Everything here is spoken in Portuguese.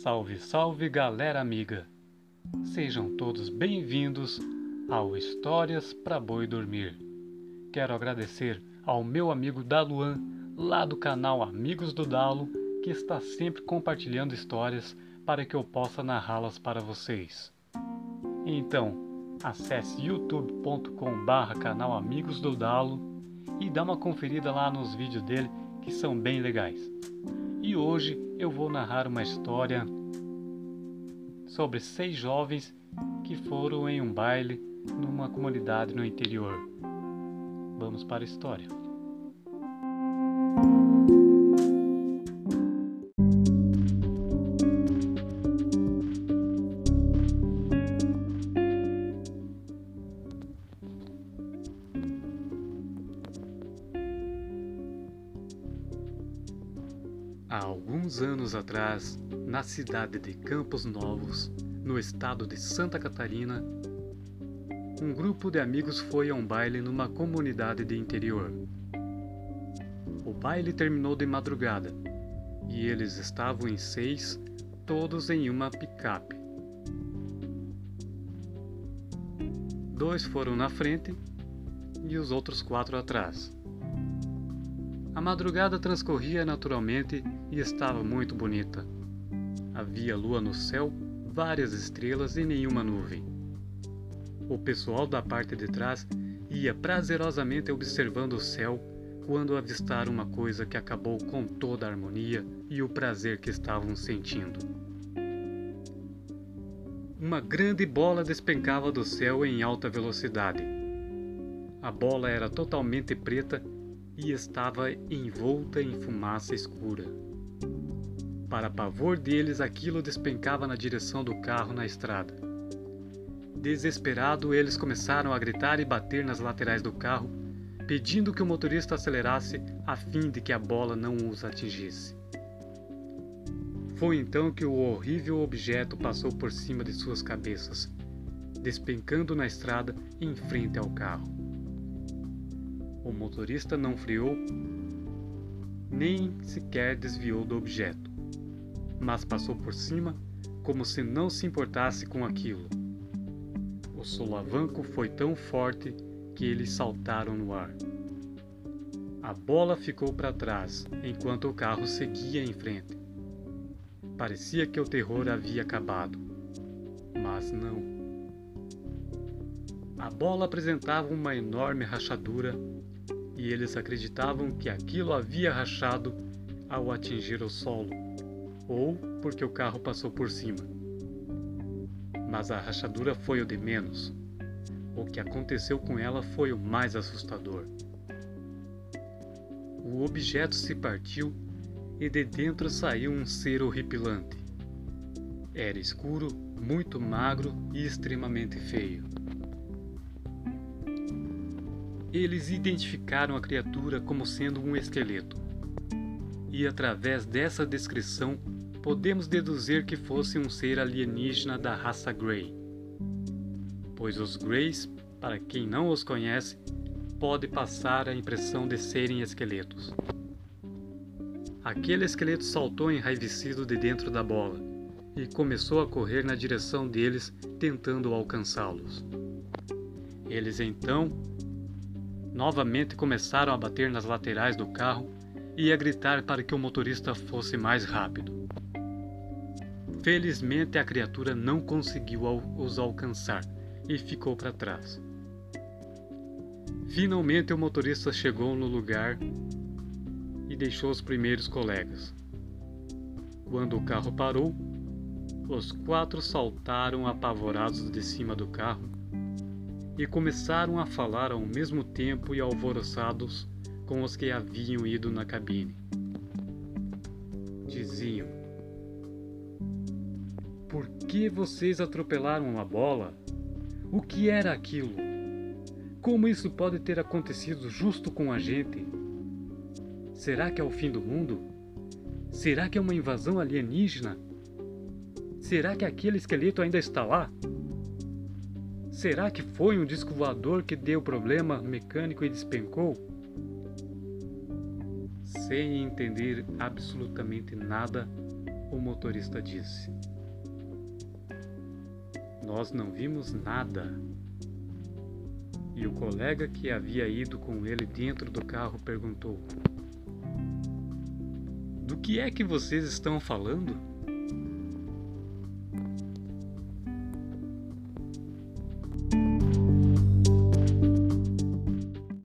Salve, salve galera amiga! Sejam todos bem-vindos ao Histórias para Boi Dormir. Quero agradecer ao meu amigo Daluan, lá do canal Amigos do Dalo, que está sempre compartilhando histórias para que eu possa narrá-las para vocês. Então, acesse youtube.com/canal Amigos do Dalo e dá uma conferida lá nos vídeos dele que são bem legais. E hoje eu vou narrar uma história sobre 6 jovens que foram em um baile numa comunidade no interior. Vamos para a história. Há alguns anos atrás, na cidade de Campos Novos, no estado de Santa Catarina, um grupo de amigos foi a um baile numa comunidade de interior. O baile terminou de madrugada e eles estavam em 6, todos em uma picape. 2 foram na frente e os outros 4 atrás. A madrugada transcorria naturalmente e estava muito bonita. Havia lua no céu, várias estrelas e nenhuma nuvem. O pessoal da parte de trás ia prazerosamente observando o céu quando avistaram uma coisa que acabou com toda a harmonia e o prazer que estavam sentindo. Uma grande bola despencava do céu em alta velocidade. A bola era totalmente preta e estava envolta em fumaça escura. Para pavor deles, aquilo despencava na direção do carro na estrada. Desesperados, eles começaram a gritar e bater nas laterais do carro, pedindo que o motorista acelerasse a fim de que a bola não os atingisse. Foi então que o horrível objeto passou por cima de suas cabeças, despencando na estrada em frente ao carro. O motorista não freou, nem sequer desviou do objeto, mas passou por cima como se não se importasse com aquilo. O solavanco foi tão forte que eles saltaram no ar. A bola ficou para trás, enquanto o carro seguia em frente. Parecia que o terror havia acabado, mas não. A bola apresentava uma enorme rachadura e eles acreditavam que aquilo havia rachado ao atingir o solo, ou porque o carro passou por cima. Mas a rachadura foi o de menos. O que aconteceu com ela foi o mais assustador. O objeto se partiu e de dentro saiu um ser horripilante. Era escuro, muito magro e extremamente feio. Eles identificaram a criatura como sendo um esqueleto. E através dessa descrição, podemos deduzir que fosse um ser alienígena da raça Grey. Pois os Greys, para quem não os conhece, pode passar a impressão de serem esqueletos. Aquele esqueleto saltou enraivecido de dentro da bola e começou a correr na direção deles, tentando alcançá-los. Eles então novamente começaram a bater nas laterais do carro e a gritar para que o motorista fosse mais rápido. Felizmente a criatura não conseguiu os alcançar e ficou para trás. Finalmente o motorista chegou no lugar e deixou os primeiros colegas. Quando o carro parou, os 4 saltaram apavorados de cima do carro e começaram a falar ao mesmo tempo e alvoroçados com os que haviam ido na cabine. Diziam: "Por que vocês atropelaram a bola? O que era aquilo? Como isso pode ter acontecido justo com a gente? Será que é o fim do mundo? Será que é uma invasão alienígena? Será que aquele esqueleto ainda está lá? Será que foi um disco voador que deu problema mecânico e despencou?" Sem entender absolutamente nada, o motorista disse. Nós não vimos nada. E o colega que havia ido com ele dentro do carro perguntou: Do que é que vocês estão falando?